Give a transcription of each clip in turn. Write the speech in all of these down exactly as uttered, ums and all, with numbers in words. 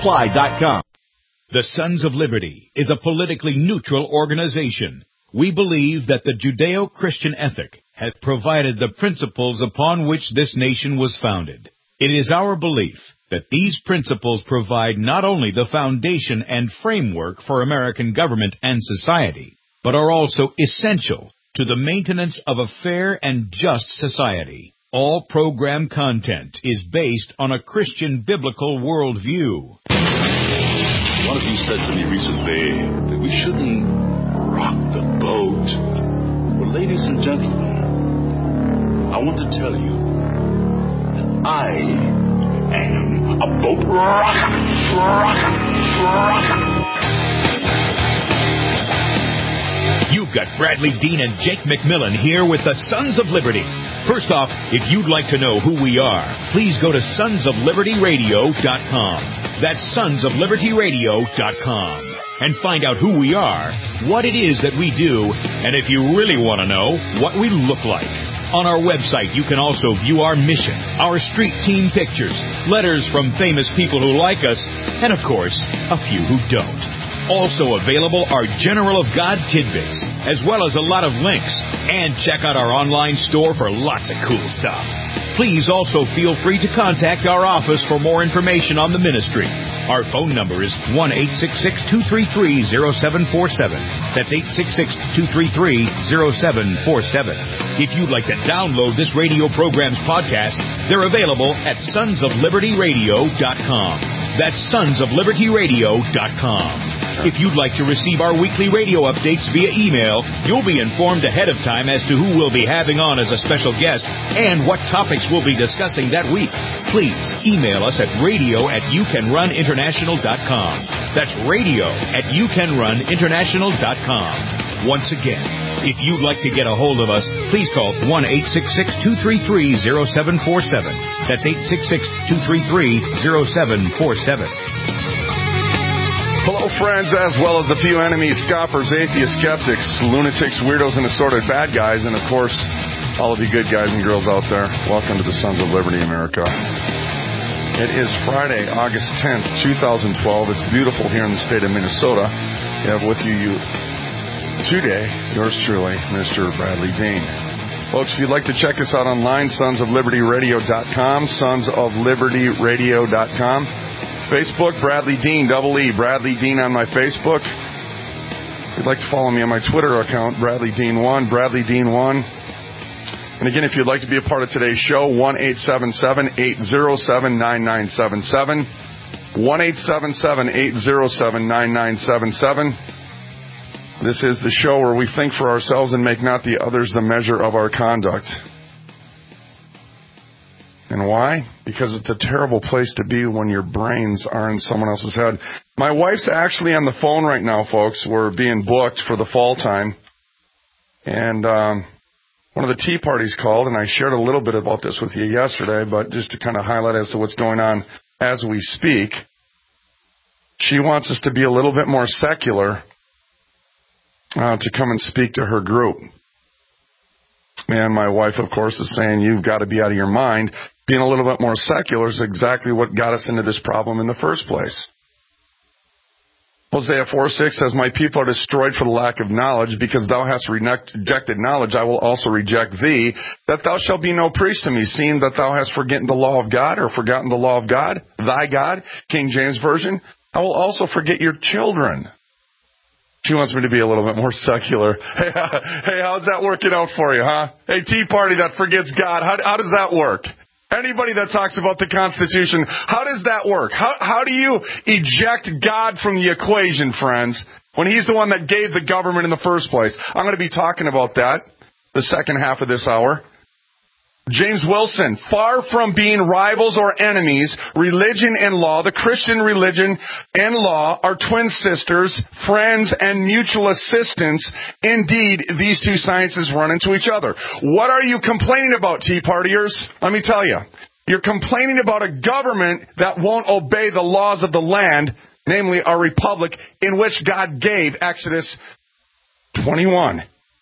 supply dot com. The Sons of Liberty is a politically neutral organization. We believe that the Judeo-Christian ethic has provided the principles upon which this nation was founded. It is our belief that these principles provide not only the foundation and framework for American government and society, but are also essential to the maintenance of a fair and just society. All program content is based on a Christian biblical worldview. One of you said to me recently that we shouldn't rock the boat. Well, ladies and gentlemen, I want to tell you that I am a boat rocker, rocker, rocker. You've got Bradley Dean and Jake McMillan here with the Sons of Liberty. First off, if you'd like to know who we are, please go to sons of liberty radio dot com. That's sons of liberty radio dot com. And find out who we are, what it is that we do, and if you really want to know, what we look like. On our website, you can also view our mission, our street team pictures, letters from famous people who like us, and of course, a few who don't. Also available are General of God tidbits, as well as a lot of links. And check out our online store for lots of cool stuff. Please also feel free to contact our office for more information on the ministry. Our phone number is one eight six six, two three three, zero seven four seven. That's eight six six, two three three, zero seven four seven. If you'd like to download this radio program's podcast, they're available at sons of liberty radio dot com. That's sons of liberty radio dot com. If you'd like to receive our weekly radio updates via email, you'll be informed ahead of time as to who we'll be having on as a special guest and what topics we'll be discussing that week. Please email us at radio at you can run international dot com. That's radio at you can run international dot com. Once again, if you'd like to get a hold of us, please call one eight six six, two three three, zero seven four seven. That's eight six six, two three three, zero seven four seven. Hello, friends, as well as a few enemies, scoffers, atheists, skeptics, lunatics, weirdos, and assorted bad guys, and, of course, all of you good guys and girls out there. Welcome to the Sons of Liberty, America. It is Friday, August tenth, twenty twelve. It's beautiful here in the state of Minnesota. We have with you, you today, yours truly, Mister Bradley Dean. Folks, if you'd like to check us out online, sons of liberty radio dot com, sons of liberty radio dot com. Facebook, Bradley Dean, double E, Bradley Dean on my Facebook. If you'd like to follow me on my Twitter account, Bradley Dean one, Bradley Dean one. And again, if you'd like to be a part of today's show, one eight seven seven, eight zero seven, nine nine seven seven, one eight seven seven, eight zero seven, nine nine seven seven. This is the show where we think for ourselves and make not the others the measure of our conduct. And why? Because it's a terrible place to be when your brains are in someone else's head. My wife's actually on the phone right now, folks. We're being booked for the fall time. And um, one of the tea parties called, and I shared a little bit about this with you yesterday, but just to kind of highlight as to what's going on as we speak, she wants us to be a little bit more secular uh, to come and speak to her group. And my wife, of course, is saying, you've got to be out of your mind. Being a little bit more secular is exactly what got us into this problem in the first place. Hosea four six says, my people are destroyed for the lack of knowledge. Because thou hast rejected knowledge, I will also reject thee, that thou shalt be no priest to me, seeing that thou hast forgotten the law of God, or forgotten the law of God, thy God, King James Version. I will also forget your children. She wants me to be a little bit more secular. Hey, hey, how's that working out for you, huh? Hey, Tea Party that forgets God, how, how does that work? Anybody that talks about the Constitution, how does that work? How, how do you eject God from the equation, friends, when He's the one that gave the government in the first place? I'm going to be talking about that the second half of this hour. James Wilson, far from being rivals or enemies, religion and law, the Christian religion and law are twin sisters, friends, and mutual assistance. Indeed, these two sciences run into each other. What are you complaining about, Tea Partiers? Let me tell you. You're complaining about a government that won't obey the laws of the land, namely our republic, in which God gave Exodus twenty-one.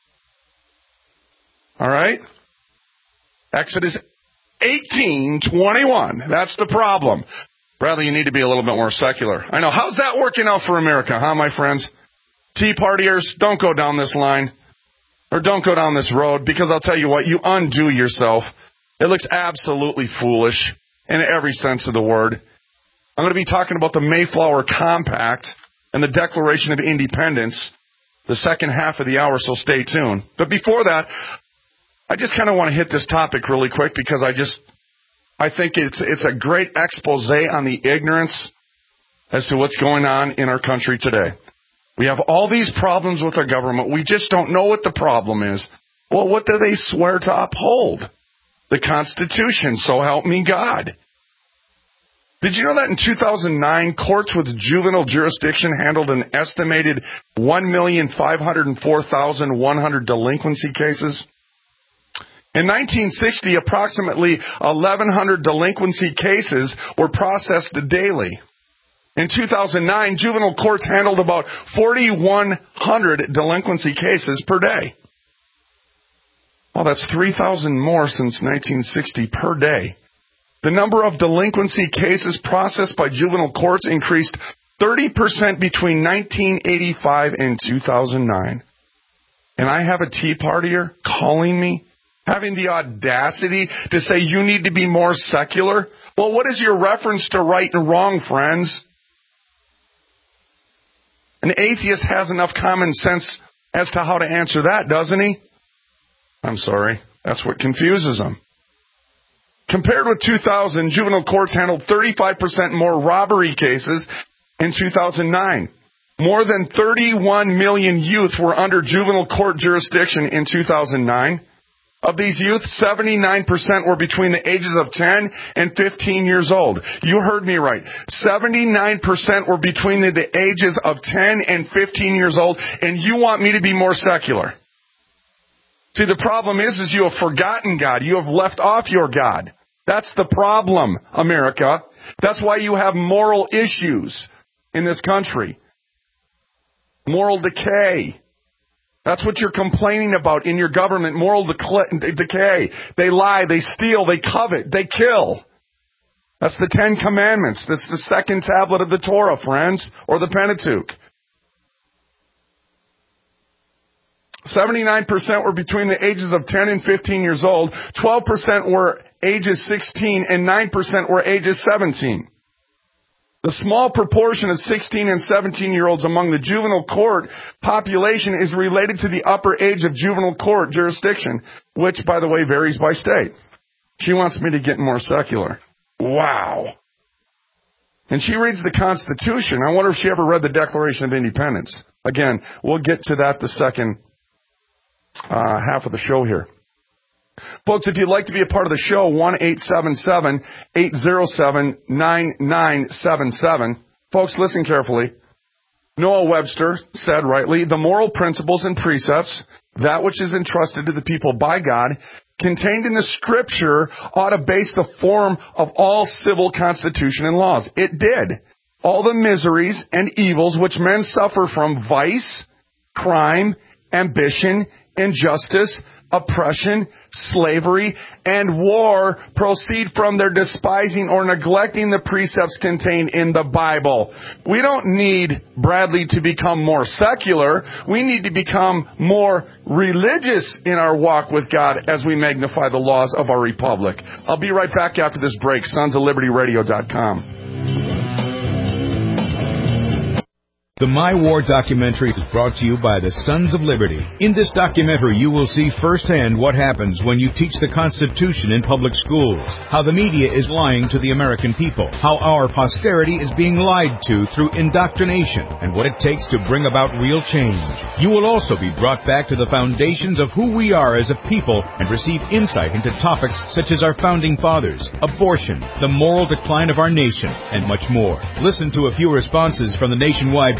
All right? Exodus eighteen twenty-one. That's the problem. Bradley, you need to be a little bit more secular. I know. How's that working out for America, huh, my friends? Tea partiers, don't go down this line. Or don't go down this road, because I'll tell you what, you undo yourself. It looks absolutely foolish in every sense of the word. I'm going to be talking about the Mayflower Compact and the Declaration of Independence the second half of the hour, so stay tuned. But before that, I just kind of want to hit this topic really quick, because I just, I think it's it's a great expose on the ignorance as to what's going on in our country today. We have all these problems with our government. We just don't know what the problem is. Well, what do they swear to uphold? The Constitution, so help me God. Did you know that in two thousand nine, courts with juvenile jurisdiction handled an estimated one million five hundred four thousand one hundred delinquency cases? In nineteen sixty, approximately eleven hundred delinquency cases were processed daily. In two thousand nine, juvenile courts handled about forty-one hundred delinquency cases per day. Well, that's three thousand more since nineteen sixty per day. The number of delinquency cases processed by juvenile courts increased thirty percent between nineteen eighty-five and two thousand nine. And I have a Tea Partier calling me, having the audacity to say you need to be more secular? Well, what is your reference to right and wrong, friends? An atheist has enough common sense as to how to answer that, doesn't he? I'm sorry. That's what confuses them. Compared with two thousand, juvenile courts handled thirty-five percent more robbery cases in two thousand nine. More than thirty-one million youth were under juvenile court jurisdiction in two thousand nine. Of these youth, seventy-nine percent were between the ages of ten and fifteen years old. You heard me right. seventy-nine percent were between the ages of ten and fifteen years old, and you want me to be more secular. See, the problem is, is you have forgotten God. You have left off your God. That's the problem, America. That's why you have moral issues in this country. Moral decay. That's what you're complaining about in your government, moral decay. They lie, they steal, they covet, they kill. That's the Ten Commandments. That's the second tablet of the Torah, friends, or the Pentateuch. seventy-nine percent were between the ages of ten and fifteen years old, twelve percent were ages sixteen, and nine percent were ages seventeen. The small proportion of sixteen and seventeen-year-olds among the juvenile court population is related to the upper age of juvenile court jurisdiction, which, by the way, varies by state. She wants me to get more secular. Wow. And she reads the Constitution. I wonder if she ever read the Declaration of Independence. Again, we'll get to that the second uh, half of the show here. Folks, if you'd like to be a part of the show, one eight seven seven, eight zero seven, nine nine seven seven. Folks, listen carefully. Noah Webster said rightly, the moral principles and precepts, that which is entrusted to the people by God, contained in the Scripture, ought to base the form of all civil constitution and laws. It did. All the miseries and evils which men suffer from vice, crime, ambition, injustice, oppression, slavery, and war proceed from their despising or neglecting the precepts contained in the Bible. We don't need Bradley to become more secular. We need to become more religious in our walk with God as we magnify the laws of our republic. I'll be right back after this break. sons of liberty radio dot com. The My War documentary is brought to you by the Sons of Liberty. In this documentary, you will see firsthand what happens when you teach the Constitution in public schools, how the media is lying to the American people, how our posterity is being lied to through indoctrination, and what it takes to bring about real change. You will also be brought back to the foundations of who we are as a people and receive insight into topics such as our founding fathers, abortion, the moral decline of our nation, and much more. Listen to a few responses from the nationwide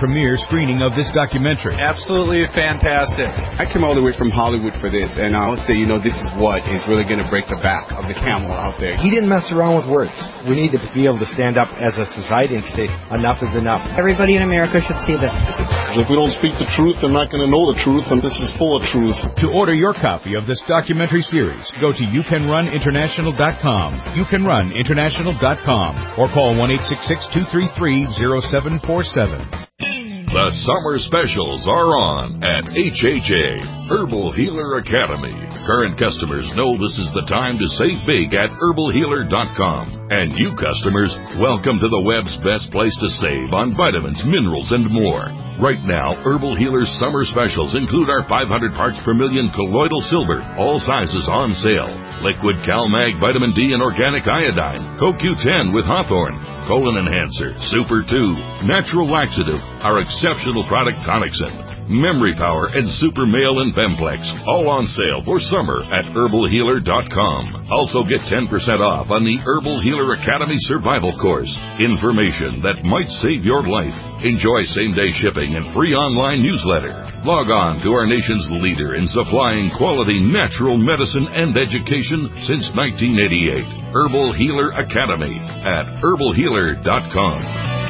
premiere screening of this documentary. Absolutely fantastic. I came all the way from Hollywood for this, and I would say, you know, this is what is really going to break the back of the camel out there. He didn't mess around with words. We need to be able to stand up as a society and say, enough is enough. Everybody in America should see this. If we don't speak the truth, they're not going to know the truth, and this is full of truth. To order your copy of this documentary series, go to you can run international dot com, you can run international dot com, or call one eight six six, two three three, zero seven four seven. The summer specials are on at H H A, Herbal Healer Academy. Current customers know this is the time to save big at herbal healer dot com. And new customers, welcome to the web's best place to save on vitamins, minerals, and more. Right now, Herbal Healer's summer specials include our five hundred parts per million colloidal silver, all sizes on sale. Liquid CalMag Vitamin D and Organic Iodine, Co Q ten with Hawthorne, Colon Enhancer, Super two, Natural Laxative, our exceptional product Tonicsyn, Memory Power, and Super Male and Bemplex, all on sale for summer at herbal healer dot com. Also get ten percent off on the Herbal Healer Academy Survival Course. Information that might save your life. Enjoy same-day shipping and free online newsletter. Log on to our nation's leader in supplying quality natural medicine and education since nineteen eighty-eight. Herbal Healer Academy at herbal healer dot com.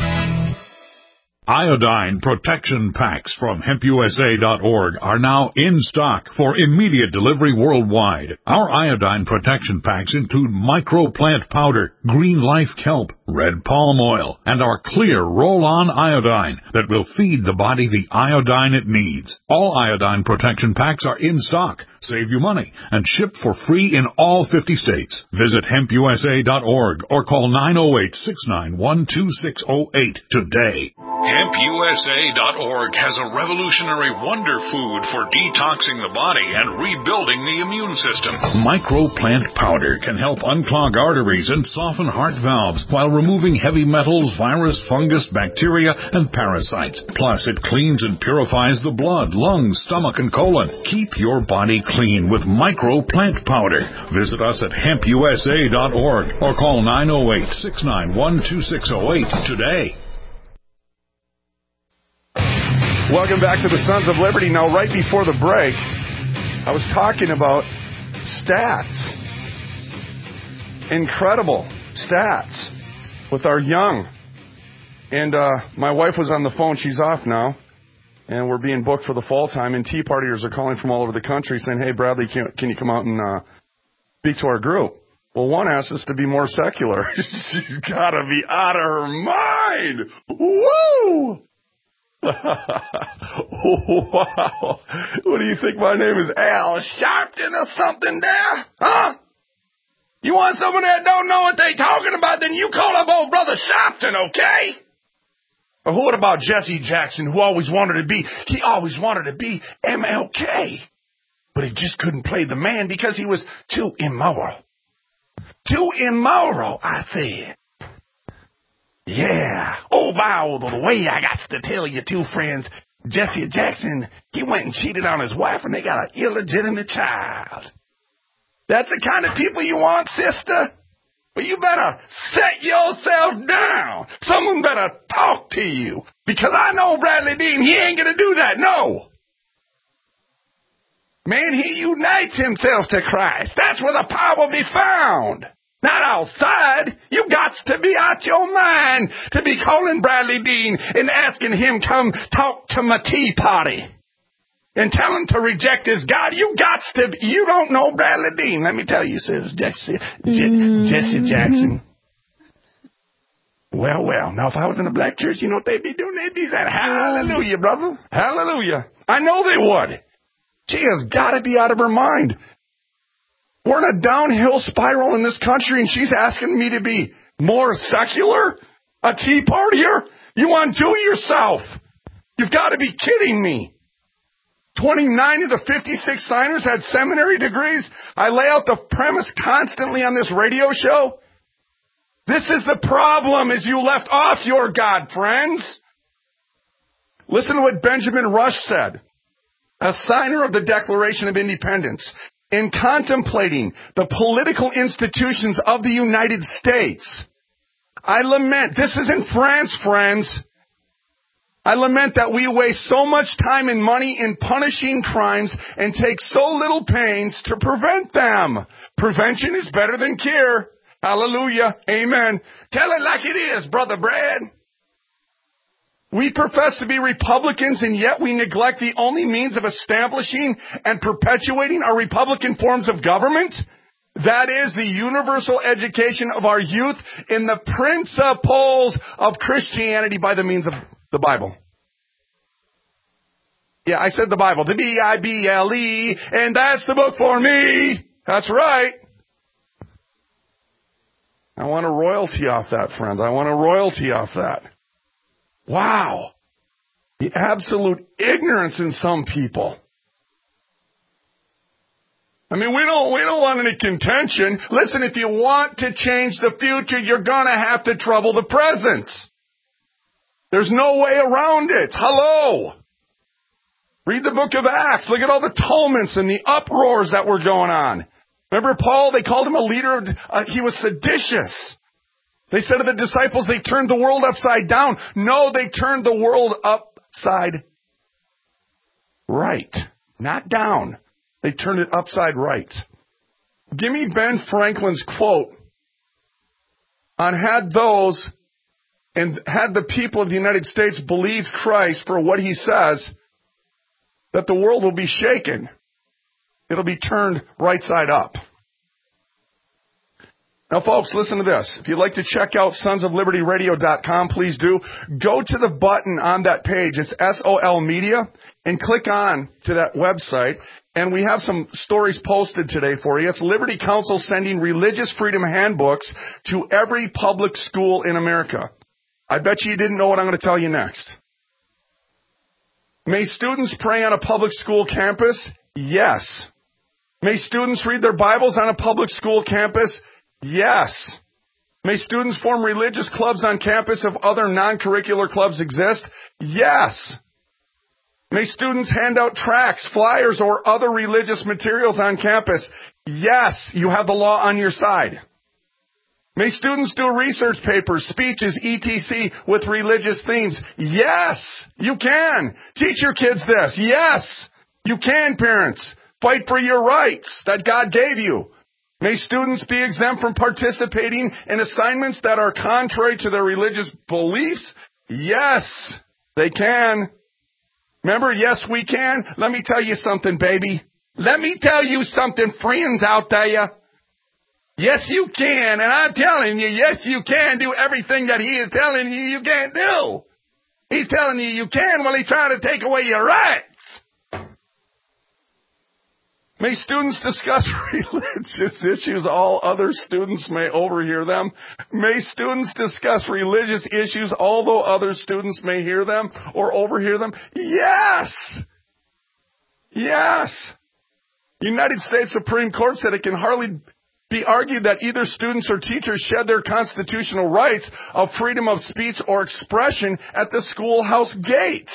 Iodine protection packs from hemp U S A dot org are now in stock for immediate delivery worldwide. Our iodine protection packs include microplant powder, green life kelp, red palm oil, and our clear roll-on iodine that will feed the body the iodine it needs. All iodine protection packs are in stock, save you money, and shipped for free in all fifty states. Visit hemp U S A dot org or call nine oh eight, six nine one, two six oh eight today. hemp U S A dot org has a revolutionary wonder food for detoxing the body and rebuilding the immune system. Microplant powder can help unclog arteries and soften heart valves while removing heavy metals, virus, fungus, bacteria, and parasites. Plus, it cleans and purifies the blood, lungs, stomach, and colon. Keep your body clean with Microplant powder. Visit us at hemp U S A dot org or call nine oh eight, six nine one, two six oh eight today. Welcome back to the Sons of Liberty. Now, right before the break, I was talking about stats. Incredible stats with our young. And uh, my wife was on the phone. She's off now. And we're being booked for the fall time. And Tea Partiers are calling from all over the country saying, hey, Bradley, can, can you come out and uh, speak to our group? Well, one asks us to be more secular. She's got to be out of her mind. Woo! Wow. What do you think my name is? Al Sharpton or something there? Huh? You want someone that don't know what they talking about, then you call up old brother Sharpton, okay? Or what about Jesse Jackson, who always wanted to be, he always wanted to be M L K. But he just couldn't play the man because he was too immoral. Too immoral, I said. Yeah. Oh, by the way, I got to tell you two friends, Jesse Jackson, he went and cheated on his wife and they got an illegitimate child. That's the kind of people you want, sister? Well, you better set yourself down. Someone better talk to you. Because I know Bradley Dean, he ain't going to do that, no. Man, he unites himself to Christ. That's where the power will be found. Not outside. You got to be out your mind to be calling Bradley Dean and asking him come talk to my tea party and tell him to reject his God. You got to be, you don't know Bradley Dean. Let me tell you, says Jesse, Je- Jesse Jackson. Well, well, now if I was in a black church, you know what they'd be doing? They'd be saying, hallelujah, brother. Hallelujah. I know they would. She has got to be out of her mind. We're in a downhill spiral in this country, and she's asking me to be more secular? A tea partier? You undo yourself. You've got to be kidding me. twenty-nine of the fifty-six signers had seminary degrees. I lay out the premise constantly on this radio show. This is the problem, is you left off your God, friends. Listen to what Benjamin Rush said, a signer of the Declaration of Independence. In contemplating the political institutions of the United States, I lament, this is in France, friends, I lament that we waste so much time and money in punishing crimes and take so little pains to prevent them. Prevention is better than cure. Hallelujah. Amen. Tell it like it is, Brother Brad. We profess to be Republicans, and yet we neglect the only means of establishing and perpetuating our Republican forms of government. That is the universal education of our youth in the principles of Christianity by the means of the Bible. Yeah, I said the Bible. The B I B L E, and that's the book for me. That's right. I want a royalty off that, friends. I want a royalty off that. Wow. The absolute ignorance in some people. I mean, we don't, we don't want any contention. Listen, if you want to change the future, you're going to have to trouble the present. There's no way around it. Hello. Read the book of Acts. Look at all the tumults and the uproars that were going on. Remember Paul? They called him a leader. Of, uh, he was seditious. They said to the disciples, they turned the world upside down. No, they turned the world upside right. Not down. They turned it upside right. Give me Ben Franklin's quote on had those and had the people of the United States believed Christ for what he says, that the world will be shaken. It'll be turned right side up. Now, folks, listen to this. If you'd like to check out sons of liberty radio dot com, please do. Go to the button on that page. It's S O L Media, and click on to that website. And we have some stories posted today for you. It's Liberty Counsel sending religious freedom handbooks to every public school in America. I bet you didn't know what I'm going to tell you next. May students pray on a public school campus? Yes. May students read their Bibles on a public school campus? Yes. May students form religious clubs on campus if other non-curricular clubs exist? Yes. May students hand out tracts, flyers, or other religious materials on campus? Yes. You have the law on your side. May students do research papers, speeches, et cetera with religious themes? Yes, you can. Teach your kids this. Yes, you can, parents. Fight for your rights that God gave you. May students be exempt from participating in assignments that are contrary to their religious beliefs? Yes, they can. Remember, yes, we can. Let me tell you something, baby. Let me tell you something, friends out there. Yes, you can, and I'm telling you, yes, you can do everything that he is telling you you can't do. He's telling you you can while he's trying to take away your rights. May students discuss religious issues. All other students may overhear them. May students discuss religious issues, although other students may hear them or overhear them. Yes! Yes! United States Supreme Court said it can hardly be argued that either students or teachers shed their constitutional rights of freedom of speech or expression at the schoolhouse gate.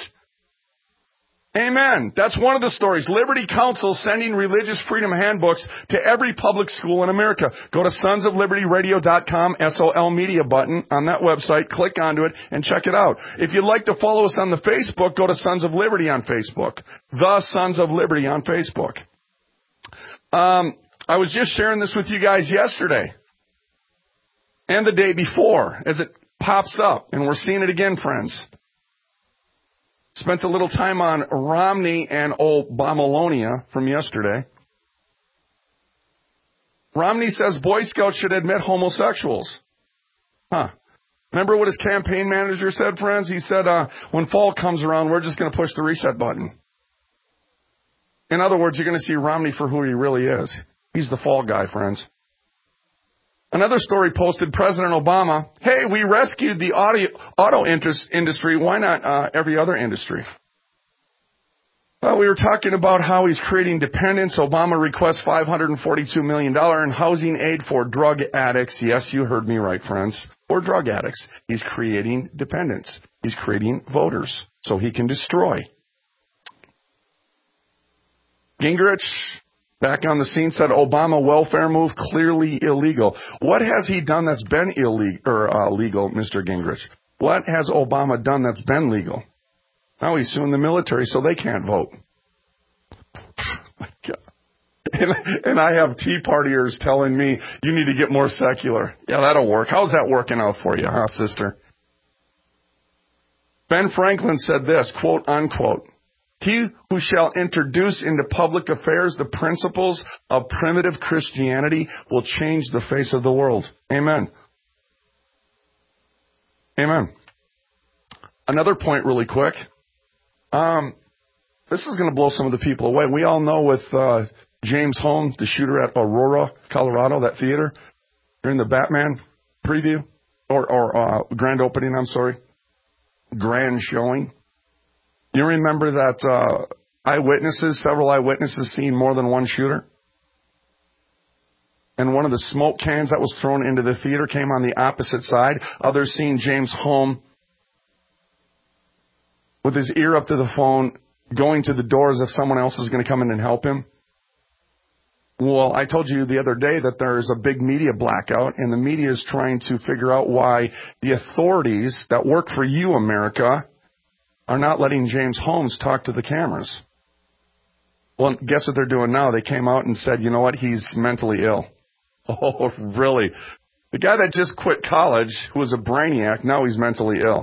Amen. That's one of the stories. Liberty Counsel sending religious freedom handbooks to every public school in America. Go to sons of liberty radio dot com, S O L Media button on that website. Click onto it and check it out. If you'd like to follow us on the Facebook, go to Sons of Liberty on Facebook. The Sons of Liberty on Facebook. Um... I was just sharing this with you guys yesterday and the day before as it pops up, and we're seeing it again, friends. Spent a little time on Romney and Obamalonia from yesterday. Romney says Boy Scouts should admit homosexuals. Huh. Remember what his campaign manager said, friends? He said, uh, when fall comes around, we're just going to push the reset button. In other words, you're going to see Romney for who he really is. He's the fall guy, friends. Another story posted, President Obama, hey, we rescued the audio, auto interest industry. Why not uh, every other industry? Well, we were talking about how he's creating dependence. Obama requests five hundred forty-two million dollars in housing aid for drug addicts. Yes, you heard me right, friends. For drug addicts. He's creating dependence. He's creating voters so he can destroy. Gingrich, back on the scene, said Obama welfare move clearly illegal. What has he done that's been illegal, or uh, legal, Mister Gingrich? What has Obama done that's been legal? Now he's suing the military so they can't vote. My God. And, and I have Tea Partiers telling me, you need to get more secular. Yeah, that'll work. How's that working out for you, huh, sister? Ben Franklin said this, quote, unquote, he who shall introduce into public affairs the principles of primitive Christianity will change the face of the world. Amen. Amen. Another point really quick. Um, this is going to blow some of the people away. We all know with uh, James Holm, the shooter at Aurora, Colorado, that theater, during the Batman preview, or, or uh, grand opening, I'm sorry, grand showing. You remember that uh, eyewitnesses, several eyewitnesses seen more than one shooter? And one of the smoke cans that was thrown into the theater came on the opposite side. Others seen James Holm with his ear up to the phone, going to the door as if someone else is going to come in and help him. Well, I told you the other day that there's a big media blackout, and the media is trying to figure out why the authorities that work for you, America, are not letting James Holmes talk to the cameras. Well, guess what they're doing now? They came out and said, you know what, he's mentally ill. Oh, really? The guy that just quit college, who was a brainiac, now he's mentally ill.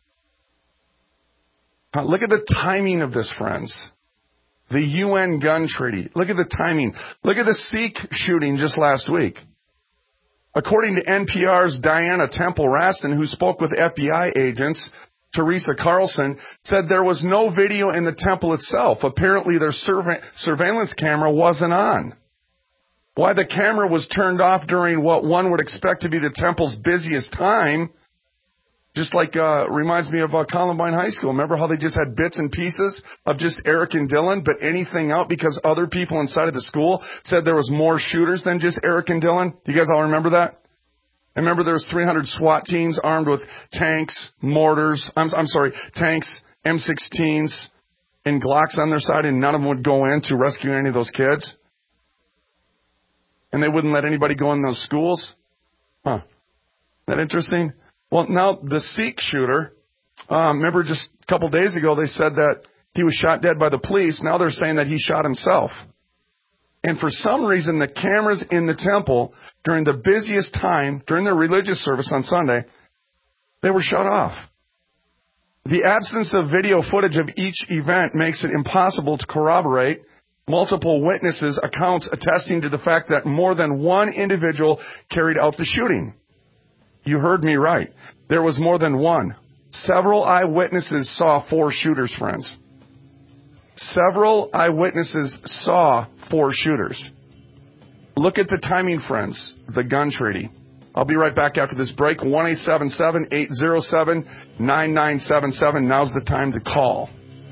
Now, look at the timing of this, friends. The U N gun treaty. Look at the timing. Look at the Sikh shooting just last week. According to N P R's Diana Temple-Raston, who spoke with F B I agents, Teresa Carlson, said there was no video in the temple itself. Apparently their surve- surveillance camera wasn't on. Why the camera was turned off during what one would expect to be the temple's busiest time, just like, uh, reminds me of uh, Columbine High School. Remember how they just had bits and pieces of just Eric and Dylan, but anything out because other people inside of the school said there was more shooters than just Eric and Dylan? Do you guys all remember that? And remember there was three hundred SWAT teams armed with tanks, mortars, I'm, I'm sorry, tanks, M sixteens, and Glocks on their side, and none of them would go in to rescue any of those kids? And they wouldn't let anybody go in those schools? Huh. Isn't that interesting? Well, now the Sikh shooter, um, remember just a couple days ago they said that he was shot dead by the police. Now they're saying that he shot himself. And for some reason, the cameras in the temple during the busiest time, during their religious service on Sunday, they were shut off. The absence of video footage of each event makes it impossible to corroborate multiple witnesses' accounts attesting to the fact that more than one individual carried out the shooting. You heard me right. There was more than one. Several eyewitnesses saw four shooters, friends. Several eyewitnesses saw four shooters. Look at the timing, friends, the gun treaty. I'll be right back after this break. one eight seven seven, eight zero seven, nine nine seven seven. Now's the time to call.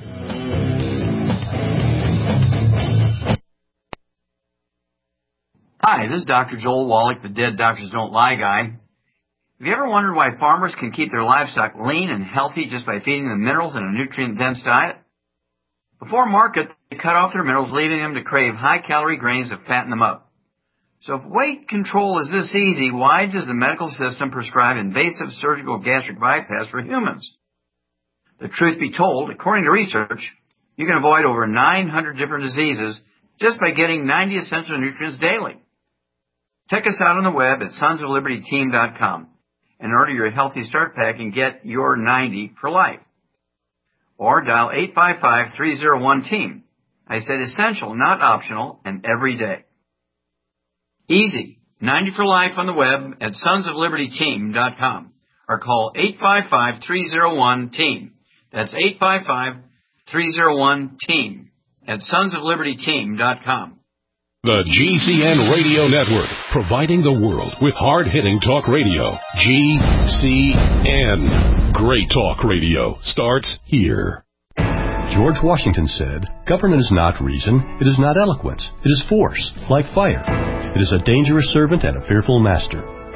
Hi, this is Doctor Joel Wallach, the Dead Doctors Don't Lie guy. Have you ever wondered why farmers can keep their livestock lean and healthy just by feeding them minerals in a nutrient-dense diet? Before market, they cut off their minerals, leaving them to crave high-calorie grains to fatten them up. So if weight control is this easy, why does the medical system prescribe invasive surgical gastric bypass for humans? The truth be told, according to research, you can avoid over nine hundred different diseases just by getting ninety essential nutrients daily. Check us out on the web at sons of liberty team dot com and order your Healthy Start Pack and get your ninety for life. Or dial eight five five, three zero one, team. I said essential, not optional, and every day. Easy. ninety for life on the web at sons of liberty team dot com or call eight five five, three zero one, team. That's eight five five, three zero one, team at sons of liberty team dot com. The G C N Radio Network, providing the world with hard-hitting talk radio. G C N. Great talk radio starts here. George Washington said, "Government is not reason, it is not eloquence, it is force, like fire. It is a dangerous servant and a fearful master.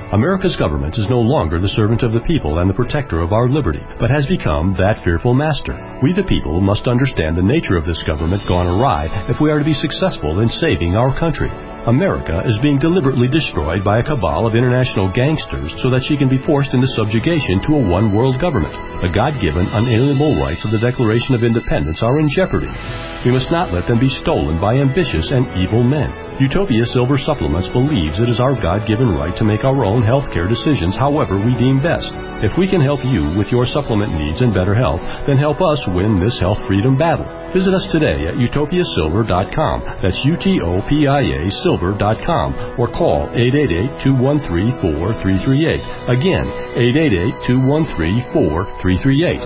America's government is no longer the servant of the people and the protector of our liberty, but has become that fearful master. We the people must understand the nature of this government gone awry if we are to be successful in saving our country. America is being deliberately destroyed by a cabal of international gangsters so that she can be forced into subjugation to a one-world government. The God-given, unalienable rights of the Declaration of Independence are in jeopardy. We must not let them be stolen by ambitious and evil men. Utopia Silver Supplements believes it is our God-given right to make our own health care decisions however we deem best. If we can help you with your supplement needs and better health, then help us win this health freedom battle. Visit us today at utopia silver dot com. That's U T O P I A silver dot com. Or call eight eight eight, two one three, four three three eight. Again, eight eight eight, two one three, four three three eight.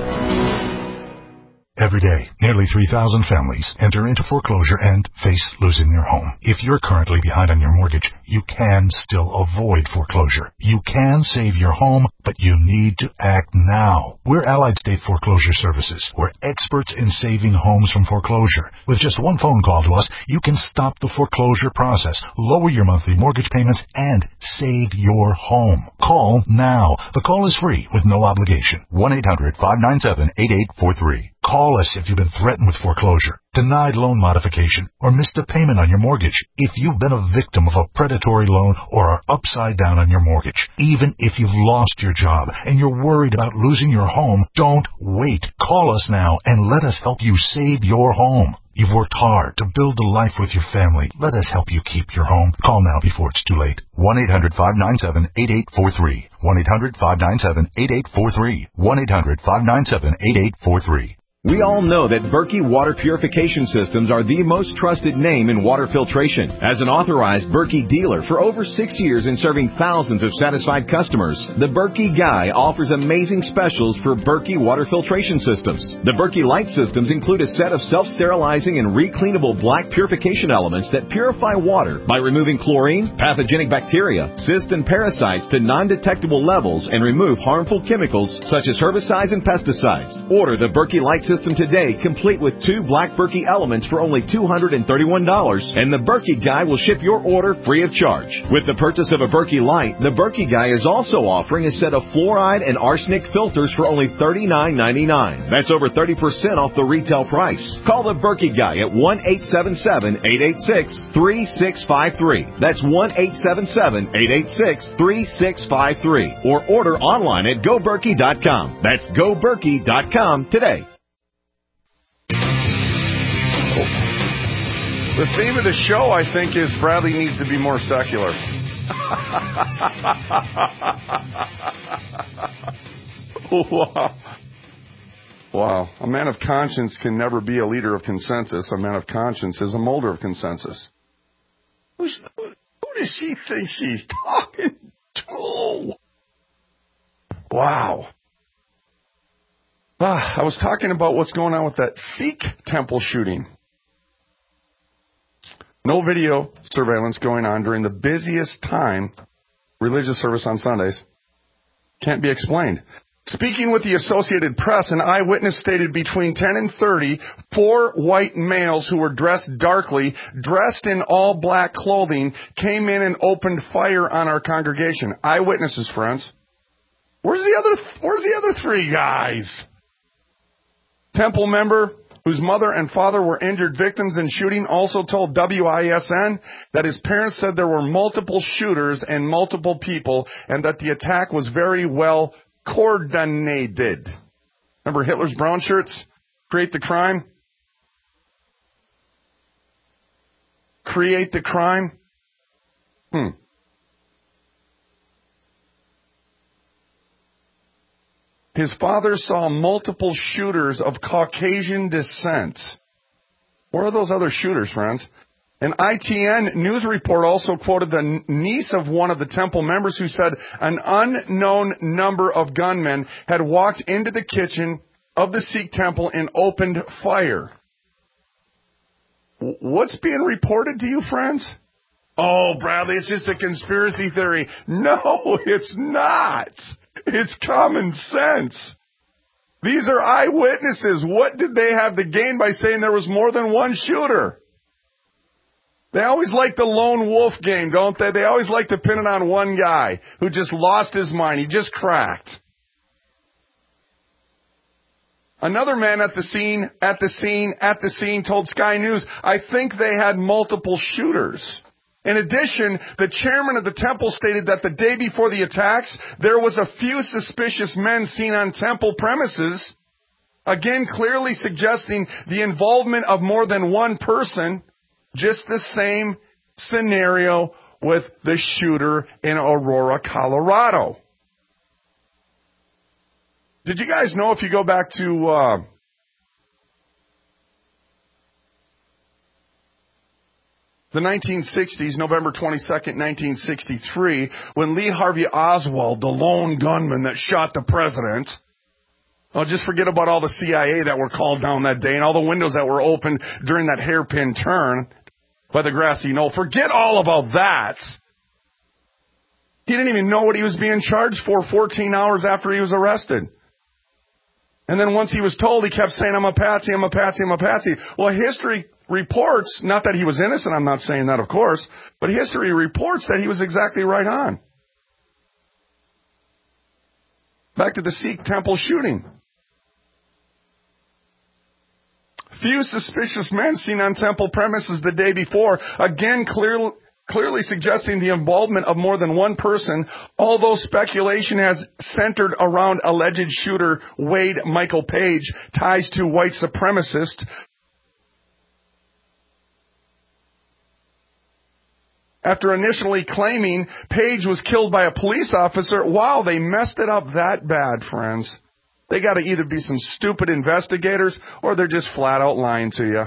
Every day, nearly three thousand families enter into foreclosure and face losing their home. If you're currently behind on your mortgage, you can still avoid foreclosure. You can save your home, but you need to act now. We're Allied State Foreclosure Services. We're experts in saving homes from foreclosure. With just one phone call to us, you can stop the foreclosure process, lower your monthly mortgage payments, and save your home. Call now. The call is free with no obligation. one eight hundred, five nine seven, eight eight four three. Call us if you've been threatened with foreclosure, denied loan modification, or missed a payment on your mortgage. If you've been a victim of a predatory loan or are upside down on your mortgage, even if you've lost your job and you're worried about losing your home, don't wait. Call us now and let us help you save your home. You've worked hard to build a life with your family. Let us help you keep your home. Call now before it's too late. one eight hundred, five nine seven, eight eight four three. one eight hundred, five nine seven, eight eight four three. one eight hundred, five nine seven, eight eight four three. We all know that Berkey Water Purification Systems are the most trusted name in water filtration. As an authorized Berkey dealer for over six years and serving thousands of satisfied customers, the Berkey Guy offers amazing specials for Berkey Water Filtration Systems. The Berkey Light Systems include a set of self-sterilizing and recleanable black purification elements that purify water by removing chlorine, pathogenic bacteria, cysts, and parasites to non-detectable levels and remove harmful chemicals such as herbicides and pesticides. Order the Berkey Light System System today, complete with two black Berkey elements for only two hundred thirty-one dollars, and the Berkey Guy will ship your order free of charge. With the purchase of a Berkey Light, the Berkey Guy is also offering a set of fluoride and arsenic filters for only thirty-nine ninety-nine. That's over thirty percent off the retail price. Call the Berkey Guy at one eight seven seven, eight eight six, three six five three. That's one eight seven seven, eight eight six, three six five three. Or order online at go berkey dot com. That's go berkey dot com today. The theme of the show, I think, is Bradley needs to be more secular. Wow. Wow. A man of conscience can never be a leader of consensus. A man of conscience is a molder of consensus. Who's, who, who does she think she's talking to? Wow. Ah, I was talking about what's going on with that Sikh temple shooting. No video surveillance going on during the busiest time, religious service on Sundays. Can't be explained. Speaking with the Associated Press, an eyewitness stated between ten and thirty, four white males who were dressed darkly, dressed in all black clothing, came in and opened fire on our congregation. Eyewitnesses, friends. Where's the other, where's the other three guys? Temple member whose mother and father were injured victims in shooting also told W I S N that his parents said there were multiple shooters and multiple people and that the attack was very well coordinated. Remember Hitler's brown shirts? Create the crime? Create the crime? Hmm. His father saw multiple shooters of Caucasian descent. Where are those other shooters, friends? An I T N news report also quoted the niece of one of the temple members who said an unknown number of gunmen had walked into the kitchen of the Sikh temple and opened fire. What's being reported to you, friends? Oh, Bradley, it's just a conspiracy theory. No, it's not. It's common sense. These are eyewitnesses. What did they have to gain by saying there was more than one shooter? They always like the lone wolf game, don't they? They always like to pin it on one guy who just lost his mind. He just cracked. Another man at the scene, at the scene, at the scene told Sky News, I think they had multiple shooters. In addition, the chairman of the temple stated that the day before the attacks, there was a few suspicious men seen on temple premises, again clearly suggesting the involvement of more than one person. Just the same scenario with the shooter in Aurora, Colorado. Did you guys know, if you go back to uh, the nineteen sixties, November twenty-second, nineteen sixty-three, when Lee Harvey Oswald, the lone gunman that shot the president, oh, just forget about all the C I A that were called down that day and all the windows that were opened during that hairpin turn by the grassy knoll. Forget all about that. He didn't even know what he was being charged for fourteen hours after he was arrested. And then once he was told, he kept saying, I'm a patsy, I'm a patsy, I'm a patsy. Well, history reports, not that he was innocent, I'm not saying that, of course, but history reports that he was exactly right on. Back to the Sikh temple shooting. Few suspicious men seen on temple premises the day before, again clearly, clearly suggesting the involvement of more than one person, although speculation has centered around alleged shooter Wade Michael Page, ties to white supremacists. After initially claiming Page was killed by a police officer, wow, they messed it up that bad, friends. They got to either be some stupid investigators or they're just flat out lying to you.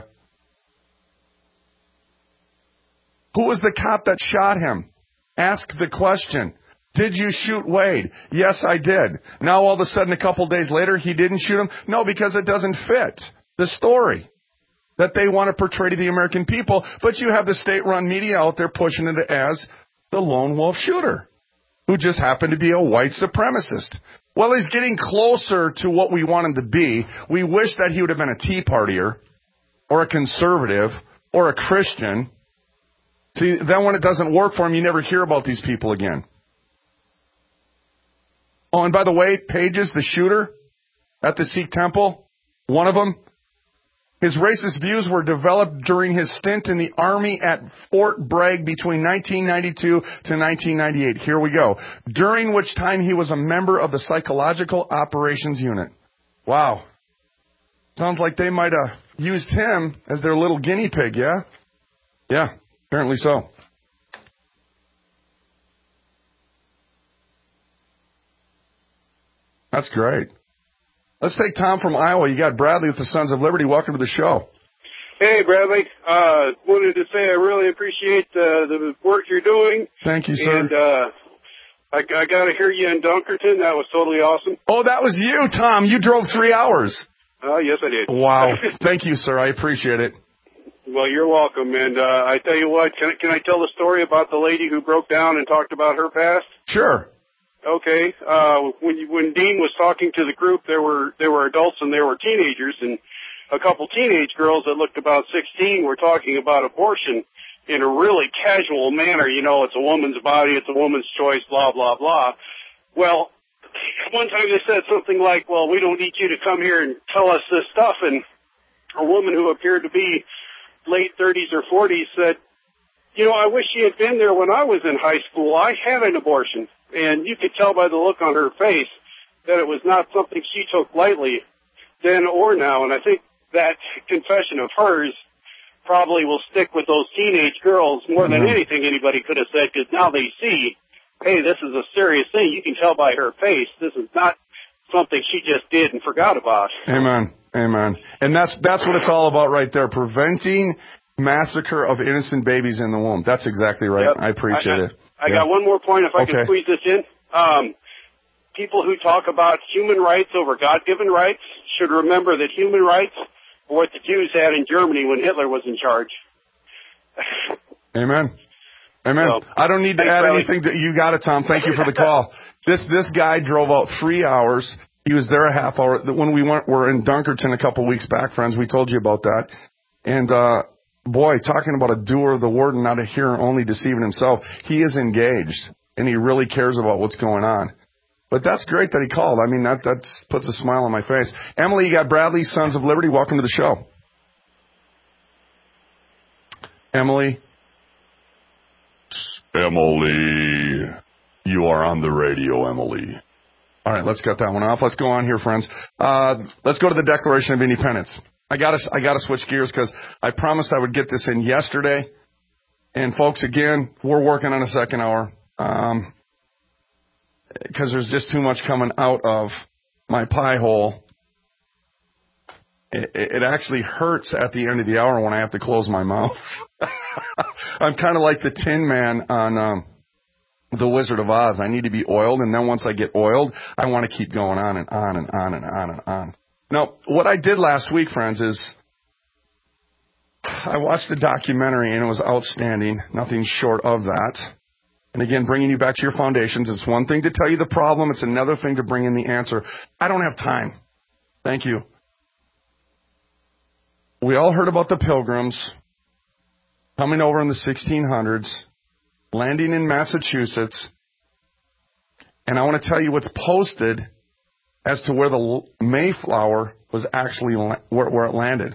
Who was the cop that shot him? Ask the question. Did you shoot Wade? Yes, I did. Now all of a sudden, a couple days later, he didn't shoot him? No, because it doesn't fit the story that they want to portray to the American people. But you have the state-run media out there pushing it as the lone wolf shooter, who just happened to be a white supremacist. Well, he's getting closer to what we want him to be. We wish that he would have been a Tea Partier or a conservative or a Christian. See, then when it doesn't work for him, you never hear about these people again. Oh, and by the way, Pages, the shooter at the Sikh temple, one of them, his racist views were developed during his stint in the Army at Fort Bragg between nineteen ninety-two to nineteen ninety-eight. Here we go. During which time he was a member of the Psychological Operations Unit. Wow. Sounds like they might have used him as their little guinea pig, yeah? Yeah, apparently so. That's great. Let's take Tom from Iowa. You got Bradley with the Sons of Liberty. Welcome to the show. Hey, Bradley. Uh, wanted to say I really appreciate uh, the work you're doing. Thank you, sir. And uh, I, I got to hear you in Dunkerton. That was totally awesome. Oh, that was you, Tom. You drove three hours. Oh, uh, yes, I did. Wow. Thank you, sir. I appreciate it. Well, you're welcome. And uh, I tell you what, can, can I tell the story about the lady who broke down and talked about her past? Sure. Okay. Uh, when when Dean was talking to the group, there were there were adults and there were teenagers, and a couple teenage girls that looked about sixteen were talking about abortion in a really casual manner. You know, it's a woman's body, it's a woman's choice, blah blah blah. Well, one time they said something like, "Well, we don't need you to come here and tell us this stuff." And a woman who appeared to be late thirties or forties said, "You know, I wish she had been there when I was in high school. I had an abortion." And you could tell by the look on her face that it was not something she took lightly then or now. And I think that confession of hers probably will stick with those teenage girls more than anything anybody could have said, because now they see, hey, this is a serious thing. You can tell by her face this is not something she just did and forgot about. Amen. Amen. And that's that's what it's all about right there, preventing massacre of innocent babies in the womb. That's exactly right. Yep. I appreciate I, I, it. I yeah. got one more point if I okay. can squeeze this in. Um, people who talk about human rights over God-given rights should remember that human rights are what the Jews had in Germany when Hitler was in charge. Amen. Amen. So, I don't need to thanks, add Riley. anything. To, you got it, Tom. Thank you for the call. This this guy drove out three hours. He was there a half hour. When we went, were in Dunkerton a couple weeks back, friends. We told you about that. And uh boy, talking about a doer of the word and not a hearer only, deceiving himself. He is engaged, and he really cares about what's going on. But that's great that he called. I mean, that that puts a smile on my face. Emily, you got Bradley, Sons of Liberty. Welcome to the show. Emily. Emily, you are on the radio, Emily. All right, let's cut that one off. Let's go on here, friends. Uh, let's go to the Declaration of Independence. I got to I got to switch gears because I promised I would get this in yesterday. And folks, again, we're working on a second hour um, because there's just too much coming out of my pie hole. It, it actually hurts at the end of the hour when I have to close my mouth. I'm kind of like the Tin Man on um, The Wizard of Oz. I need to be oiled, and then once I get oiled, I want to keep going on and on and on and on and on. Now, what I did last week, friends, is I watched the documentary, and it was outstanding, nothing short of that. And again, bringing you back to your foundations, it's one thing to tell you the problem, it's another thing to bring in the answer. I don't have time. Thank you. We all heard about the Pilgrims coming over in the sixteen hundreds, landing in Massachusetts, and I want to tell you what's posted as to where the Mayflower was actually, where, where it landed.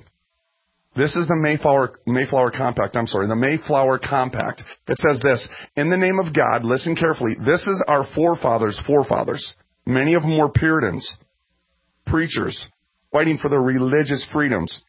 This is the Mayflower, Mayflower Compact, I'm sorry, the Mayflower Compact. It says this, in the name of God, listen carefully, this is our forefathers' forefathers. Many of them were Puritans, preachers, fighting for their religious freedoms.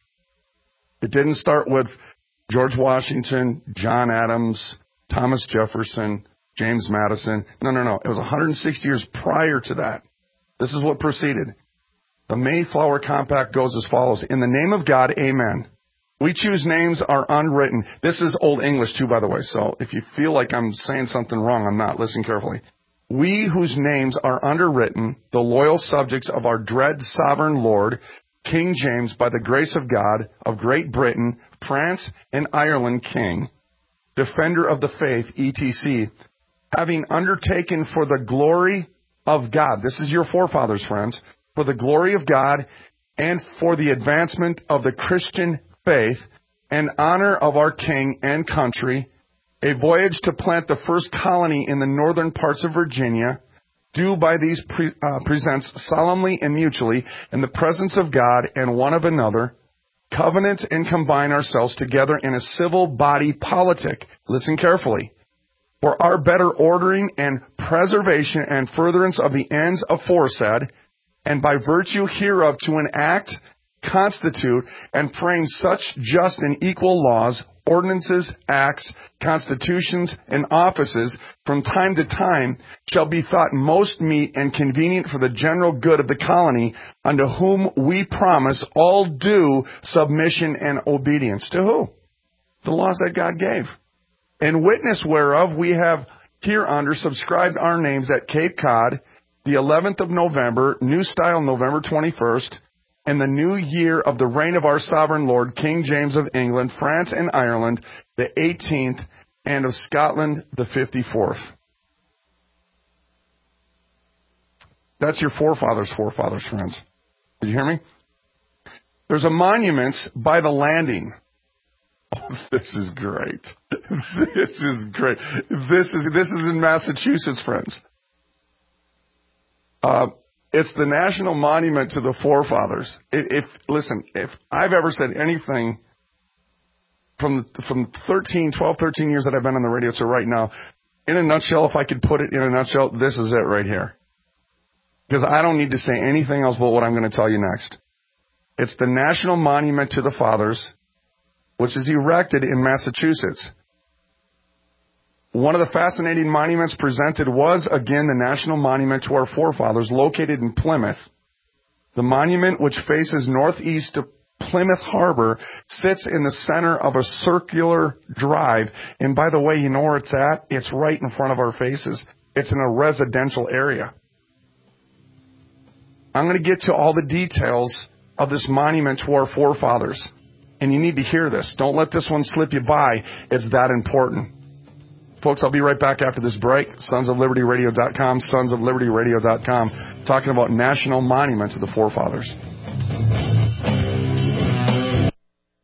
It didn't start with George Washington, John Adams, Thomas Jefferson, James Madison. No, no, no. It was one hundred sixty years prior to that. This is what proceeded. The Mayflower Compact goes as follows. In the name of God, amen. We choose names are unwritten. This is Old English too, by the way. So if you feel like I'm saying something wrong, I'm not. Listen carefully. We whose names are underwritten, the loyal subjects of our dread sovereign Lord, King James, by the grace of God, of Great Britain, France, and Ireland King, defender of the faith, et cetera, having undertaken for the glory of God, this is your forefathers, friends, for the glory of God and for the advancement of the Christian faith and honor of our King and country, a voyage to plant the first colony in the northern parts of Virginia, do by these pre, uh, presents solemnly and mutually in the presence of God and one of another, covenant and combine ourselves together in a civil body politic. Listen carefully. For our better ordering and preservation and furtherance of the ends aforesaid, and by virtue hereof to enact, constitute, and frame such just and equal laws, ordinances, acts, constitutions, and offices from time to time shall be thought most meet and convenient for the general good of the colony, unto whom we promise all due submission and obedience. To who? The laws that God gave. In witness whereof we have hereunder subscribed our names at Cape Cod, the eleventh of November, New Style, November twenty-first, in the new year of the reign of our sovereign Lord, King James of England, France, and Ireland, the eighteenth, and of Scotland, the fifty-fourth. That's your forefathers' forefathers, friends. Did you hear me? There's a monument by the landing. Oh, this is great. This is great. This is this is in Massachusetts, friends. Uh, it's the National Monument to the Forefathers. If, if listen, if I've ever said anything from from thirteen, twelve, thirteen years that I've been on the radio to right now, in a nutshell, if I could put it in a nutshell, this is it right here. Because I don't need to say anything else but what I'm going to tell you next. It's the National Monument to the Fathers, which is erected in Massachusetts. One of the fascinating monuments presented was, again, the National Monument to our forefathers, located in Plymouth. The monument, which faces northeast of Plymouth Harbor, sits in the center of a circular drive. And by the way, you know where it's at? It's right in front of our faces. It's in a residential area. I'm going to get to all the details of this monument to our forefathers. And you need to hear this. Don't let this one slip you by. It's that important. Folks, I'll be right back after this break. sons of liberty radio dot com, sons of liberty radio dot com, talking about National Monument to the Forefathers.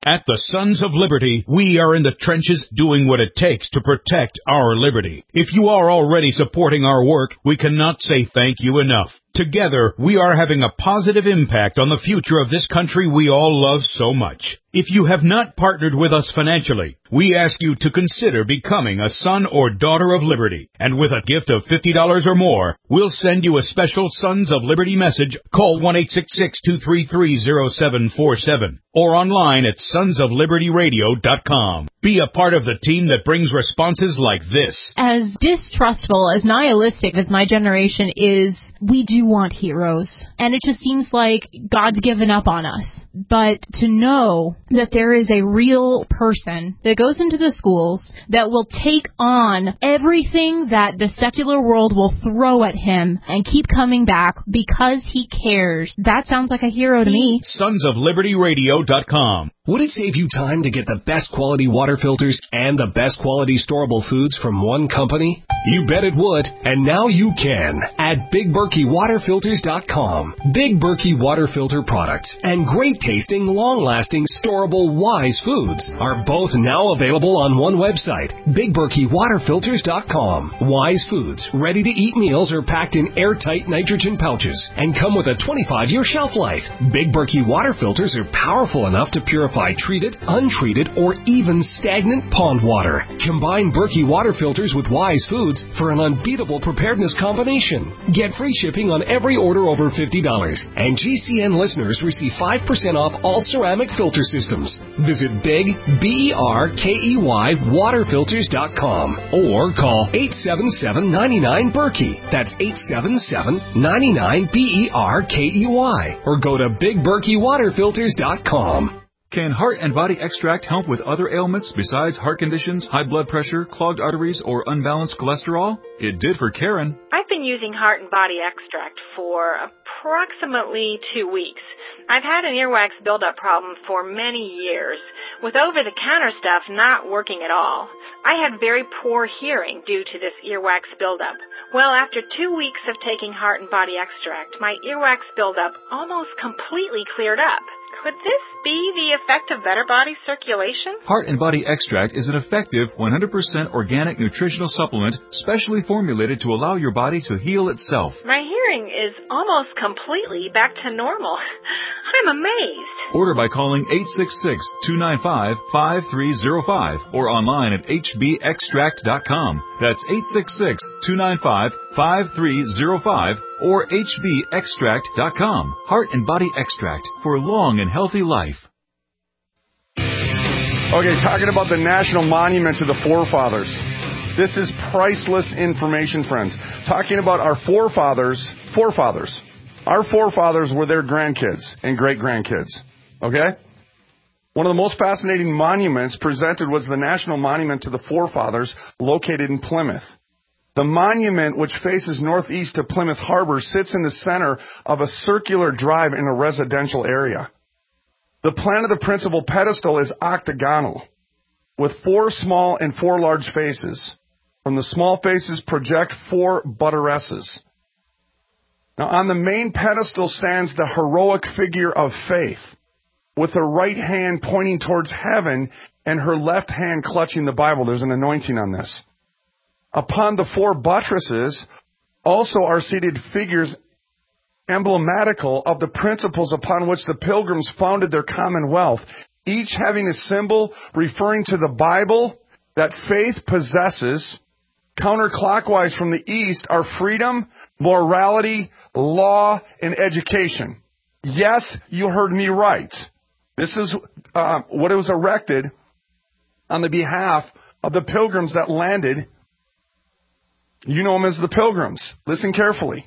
At the Sons of Liberty, we are in the trenches doing what it takes to protect our liberty. If you are already supporting our work, we cannot say thank you enough. Together, we are having a positive impact on the future of this country we all love so much. If you have not partnered with us financially, we ask you to consider becoming a son or daughter of liberty. And with a gift of fifty dollars or more, we'll send you a special Sons of Liberty message. Call one eight six six, two three three, zero seven four seven or online at sons of liberty radio dot com. Be a part of the team that brings responses like this. As distrustful, as nihilistic as my generation is, we do want heroes. And it just seems like God's given up on us. But to know that there is a real person that goes into the schools that will take on everything that the secular world will throw at him and keep coming back because he cares, that sounds like a hero to me. sons of liberty radio dot com. Would it save you time to get the best quality water filters and the best quality storable foods from one company? You bet it would, and now you can at big berkey water filters dot com. Big Berkey water filter products and great tasting, long-lasting, storable Wise foods are both now available on one website, big berkey water filters dot com. Wise foods, ready-to-eat meals are packed in airtight nitrogen pouches and come with a twenty-five year shelf life. Big Berkey water filters are powerful enough to purify treated, untreated, or even stagnant pond water. Combine Berkey water filters with Wise foods for an unbeatable preparedness combination. Get free shipping on every order over fifty dollars, and G C N listeners receive five percent off all ceramic filter systems. Visit Big, B E R K E Y, water filters dot com or call eight seven seven, nine nine, Berkey. That's eight seven seven, nine nine, B E R K E Y. Or go to big berkey water filters dot com. Can Heart and Body Extract help with other ailments besides heart conditions, high blood pressure, clogged arteries, or unbalanced cholesterol? It did for Karen. I've been using Heart and Body Extract for approximately two weeks. I've had an earwax buildup problem for many years, with over-the-counter stuff not working at all. I had very poor hearing due to this earwax buildup. Well, after two weeks of taking Heart and Body Extract, my earwax buildup almost completely cleared up. Could this be the effect of better body circulation? Heart and Body Extract is an effective one hundred percent organic nutritional supplement specially formulated to allow your body to heal itself. My hearing is almost completely back to normal. I'm amazed. Order by calling eight six six, two nine five, five three zero five or online at h b extract dot com. That's eight six six, two nine five, five three zero five or h b extract dot com. Heart and Body Extract for a long and healthy life. Okay, talking about the National Monument to the Forefathers. This is priceless information, friends. Talking about our forefathers, forefathers. Our forefathers were their grandkids and great-grandkids. Okay? One of the most fascinating monuments presented was the National Monument to the Forefathers located in Plymouth. The monument, which faces northeast to Plymouth Harbor, sits in the center of a circular drive in a residential area. The plan of the principal pedestal is octagonal, with four small and four large faces. From the small faces project four butteresses. Now, on the main pedestal stands the heroic figure of Faith, with her right hand pointing towards heaven and her left hand clutching the Bible. There's an anointing on this. Upon the four buttresses also are seated figures emblematical of the principles upon which the Pilgrims founded their commonwealth, each having a symbol referring to the Bible that faith possesses. Counterclockwise from the east are freedom, morality, law, and education. Yes, you heard me right. This is uh, what was erected on the behalf of the Pilgrims that landed. You know them as the Pilgrims. Listen carefully.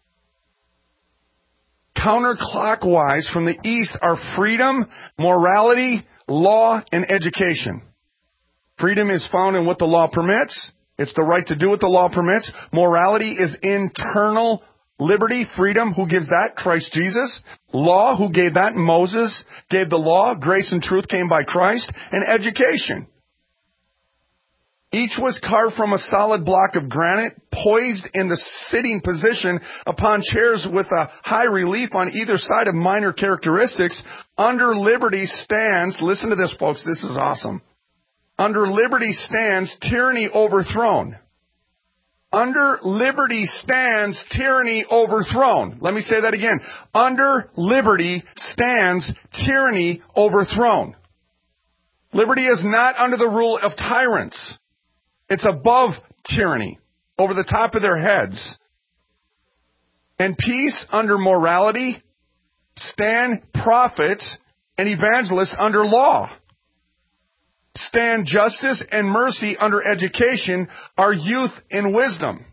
Counterclockwise from the east are freedom, morality, law, and education. Freedom is found in what the law permits. It's the right to do what the law permits. Morality is internal liberty, freedom. Who gives that? Christ Jesus. Law, who gave that? Moses gave the law. Grace and truth came by Christ. And education. Each was carved from a solid block of granite, poised in the sitting position upon chairs with a high relief on either side of minor characteristics. Under liberty stands, listen to this, folks, this is awesome. Under liberty stands tyranny overthrown. Under liberty stands tyranny overthrown. Let me say that again. Under liberty stands tyranny overthrown. Liberty is not under the rule of tyrants. It's above tyranny, over the top of their heads. And peace under morality, stand prophets and evangelists under law. Stand justice and mercy under education, our youth in wisdom.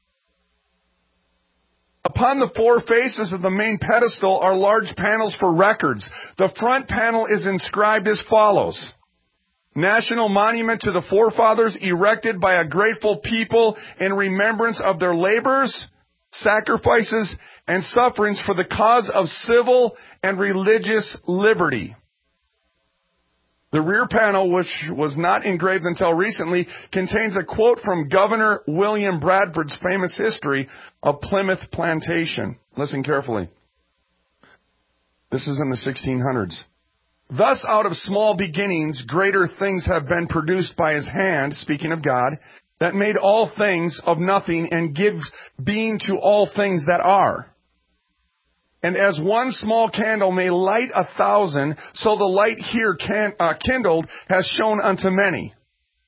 Upon the four faces of the main pedestal are large panels for records. The front panel is inscribed as follows. National monument to the forefathers erected by a grateful people in remembrance of their labors, sacrifices, and sufferings for the cause of civil and religious liberty. The rear panel, which was not engraved until recently, contains a quote from Governor William Bradford's famous history of Plymouth Plantation. Listen carefully. This is in the sixteen hundreds. Thus, out of small beginnings, greater things have been produced by his hand, speaking of God, that made all things of nothing and gives being to all things that are. And as one small candle may light a thousand, so the light here can, uh, kindled has shone unto many.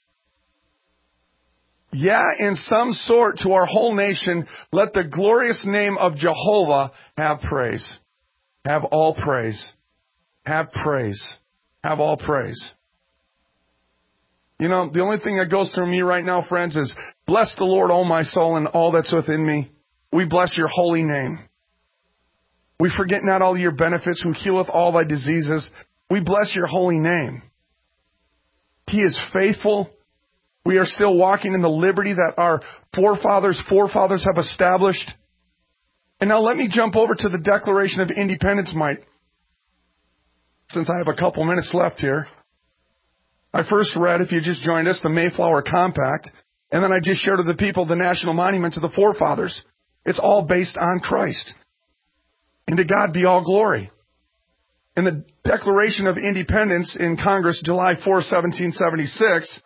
Yeah, in some sort to our whole nation, let the glorious name of Jehovah have praise. Have all praise. Have praise. Have all praise. You know, the only thing that goes through me right now, friends, is bless the Lord, O my soul, and all that's within me. We bless your holy name. We forget not all your benefits, who healeth all thy diseases. We bless your holy name. He is faithful. We are still walking in the liberty that our forefathers, forefathers have established. And now let me jump over to the Declaration of Independence, Mike. Since I have a couple minutes left here. I first read, if you just joined us, the Mayflower Compact, and then I just shared with the people the national monument to the forefathers. It's all based on Christ. And to God be all glory. In the Declaration of Independence in Congress, July fourth, seventeen seventy-six,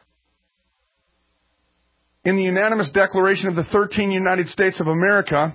in the unanimous declaration of the thirteen United States of America,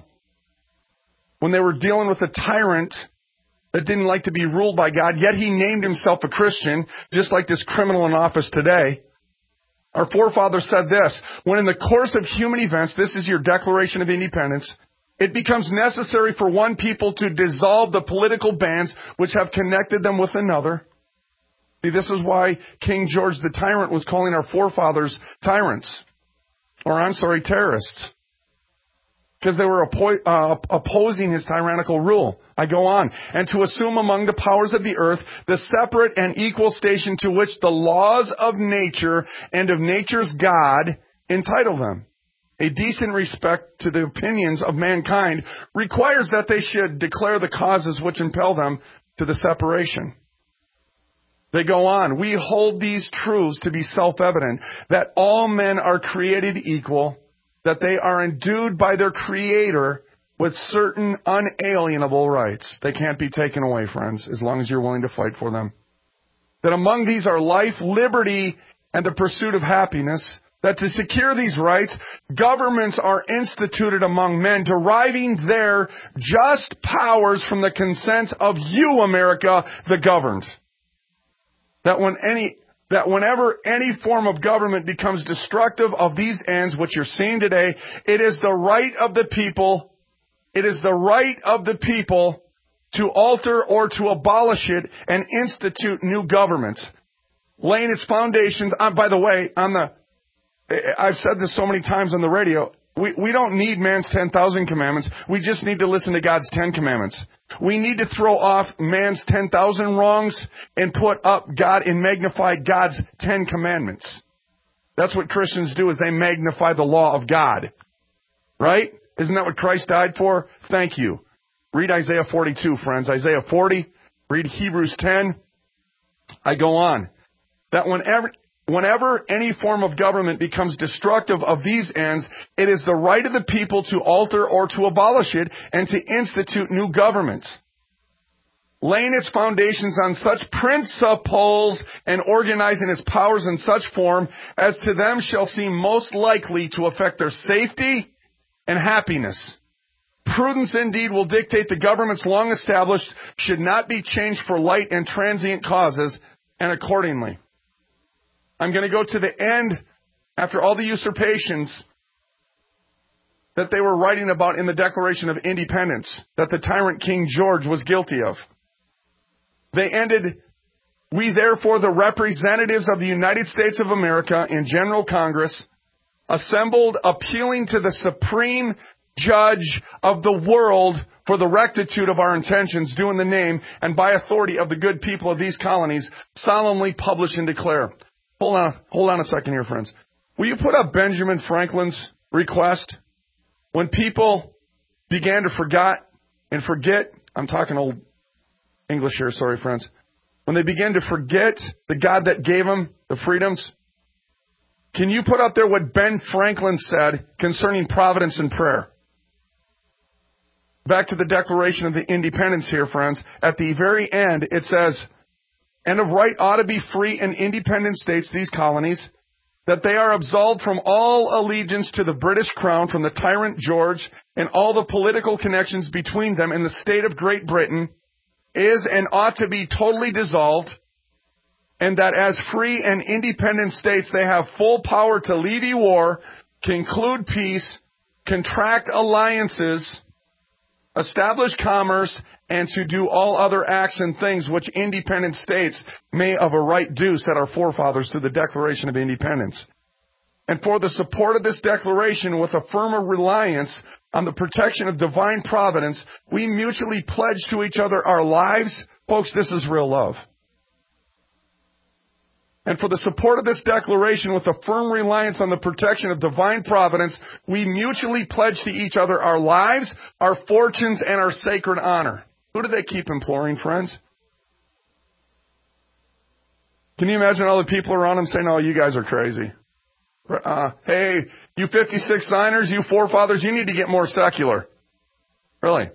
when they were dealing with a tyrant that didn't like to be ruled by God, yet he named himself a Christian, just like this criminal in office today. Our forefathers said this, when in the course of human events, this is your Declaration of Independence, it becomes necessary for one people to dissolve the political bands which have connected them with another. See, this is why King George the Tyrant was calling our forefathers tyrants. Or, I'm sorry, terrorists. Because they were oppo- uh, opposing his tyrannical rule. I go on. And to assume among the powers of the earth the separate and equal station to which the laws of nature and of nature's God entitle them. A decent respect to the opinions of mankind requires that they should declare the causes which impel them to the separation. They go on. We hold these truths to be self-evident, that all men are created equal, that they are endued by their Creator with certain unalienable rights. They can't be taken away, friends, as long as you're willing to fight for them. That among these are life, liberty, and the pursuit of happiness. That to secure these rights, governments are instituted among men, deriving their just powers from the consent of you, America, the governed. That when any... That whenever any form of government becomes destructive of these ends, which you're seeing today, it is the right of the people, it is the right of the people to alter or to abolish it and institute new governments, laying its foundations on, by the way, on the, I've said this so many times on the radio, we, we don't need man's ten thousand commandments, we just need to listen to God's ten commandments. We need to throw off man's ten thousand wrongs and put up God and magnify God's ten commandments. That's what Christians do, is they magnify the law of God. Right? Isn't that what Christ died for? Thank you. Read Isaiah forty-two, friends. Isaiah forty. Read Hebrews ten. I go on. That whenever, whenever any form of government becomes destructive of these ends, it is the right of the people to alter or to abolish it and to institute new government, laying its foundations on such principles and organizing its powers in such form as to them shall seem most likely to affect their safety and happiness. Prudence indeed will dictate the governments long established should not be changed for light and transient causes, and accordingly. I'm going to go to the end, after all the usurpations that they were writing about in the Declaration of Independence, that the tyrant King George was guilty of. They ended, we therefore, the representatives of the United States of America in General Congress, assembled appealing to the Supreme Judge of the world for the rectitude of our intentions, due in the name and by authority of the good people of these colonies, solemnly publish and declare. Hold on, hold on a second here, friends. Will you put up Benjamin Franklin's request? When people began to forget and forget, I'm talking old English here, sorry, friends. When they began to forget the God that gave them the freedoms, can you put up there what Ben Franklin said concerning providence and prayer? Back to the Declaration of the Independence here, friends. At the very end, it says, and of right ought to be free and independent states, these colonies, that they are absolved from all allegiance to the British crown, from the tyrant George, and all the political connections between them and the state of Great Britain, is and ought to be totally dissolved, and that as free and independent states they have full power to levy war, conclude peace, contract alliances, establish commerce, and to do all other acts and things which independent states may of a right do, said our forefathers through the Declaration of Independence. And for the support of this declaration, with a firmer reliance on the protection of divine providence, we mutually pledge to each other our lives. Folks, this is real love. And for the support of this declaration, with a firm reliance on the protection of divine providence, we mutually pledge to each other our lives, our fortunes, and our sacred honor. Who do they keep imploring, friends? Can you imagine all the people around them saying, oh, you guys are crazy. Uh, hey, you fifty-six signers, you forefathers, you need to get more secular. Really?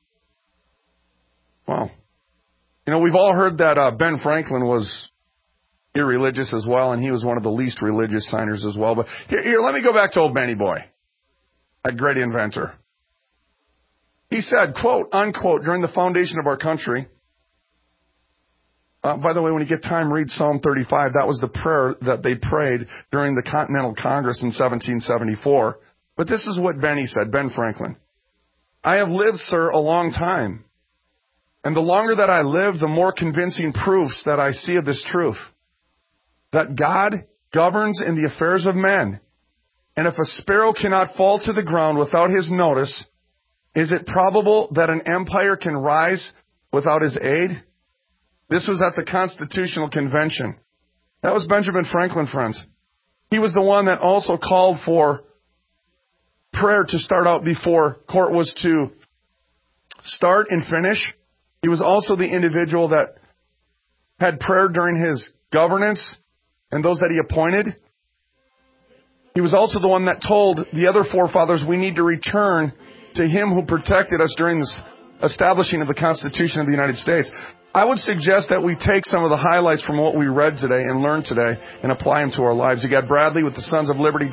Wow. You know, we've all heard that uh, Ben Franklin was irreligious as well, and he was one of the least religious signers as well. But here, here, let me go back to old Benny Boy, a great inventor. He said, quote, unquote, during the foundation of our country. Uh, by the way, when you get time, read Psalm thirty-five. That was the prayer that they prayed during the Continental Congress in seventeen seventy-four. But this is what Benny said, Ben Franklin. I have lived, sir, a long time. And the longer that I live, the more convincing proofs that I see of this truth. That God governs in the affairs of men. And if a sparrow cannot fall to the ground without his notice, is it probable that an empire can rise without his aid? This was at the Constitutional Convention. That was Benjamin Franklin, friends. He was the one that also called for prayer to start out before court was to start and finish. He was also the individual that had prayer during his governance and those that he appointed. He was also the one that told the other forefathers we need to return to him who protected us during the establishing of the Constitution of the United States. I would suggest that we take some of the highlights from what we read today and learned today and apply them to our lives. You got Bradley with the Sons of Liberty.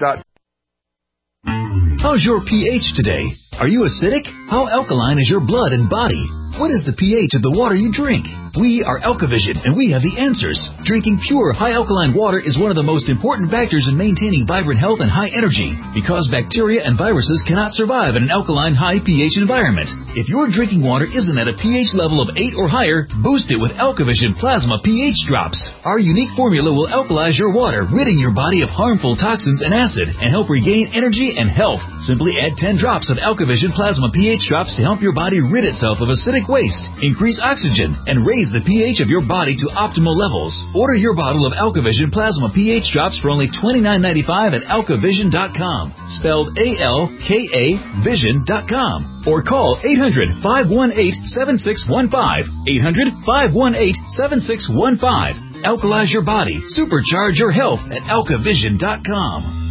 How's your pH today? Are you acidic? How alkaline is your blood and body? What is the pH of the water you drink? We are Alkavision, and we have the answers. Drinking pure, high alkaline water is one of the most important factors in maintaining vibrant health and high energy, because bacteria and viruses cannot survive in an alkaline, high pH environment. If your drinking water isn't at a pH level of eight or higher, boost it with Alkavision Plasma pH Drops. Our unique formula will alkalize your water, ridding your body of harmful toxins and acid, and help regain energy and health. Simply add ten drops of Alkavision Plasma pH Drops to help your body rid itself of acidic waste, increase oxygen, and raise the pH of your body to optimal levels. Order your bottle of Alkavision Plasma pH Drops for only twenty-nine ninety-five at alkavision dot com, spelled A L K A vision dot com, or call eight hundred, five one eight, seven six one five, eight hundred, five one eight, seven six one five. Alkalize your body. Supercharge your health at alkavision dot com.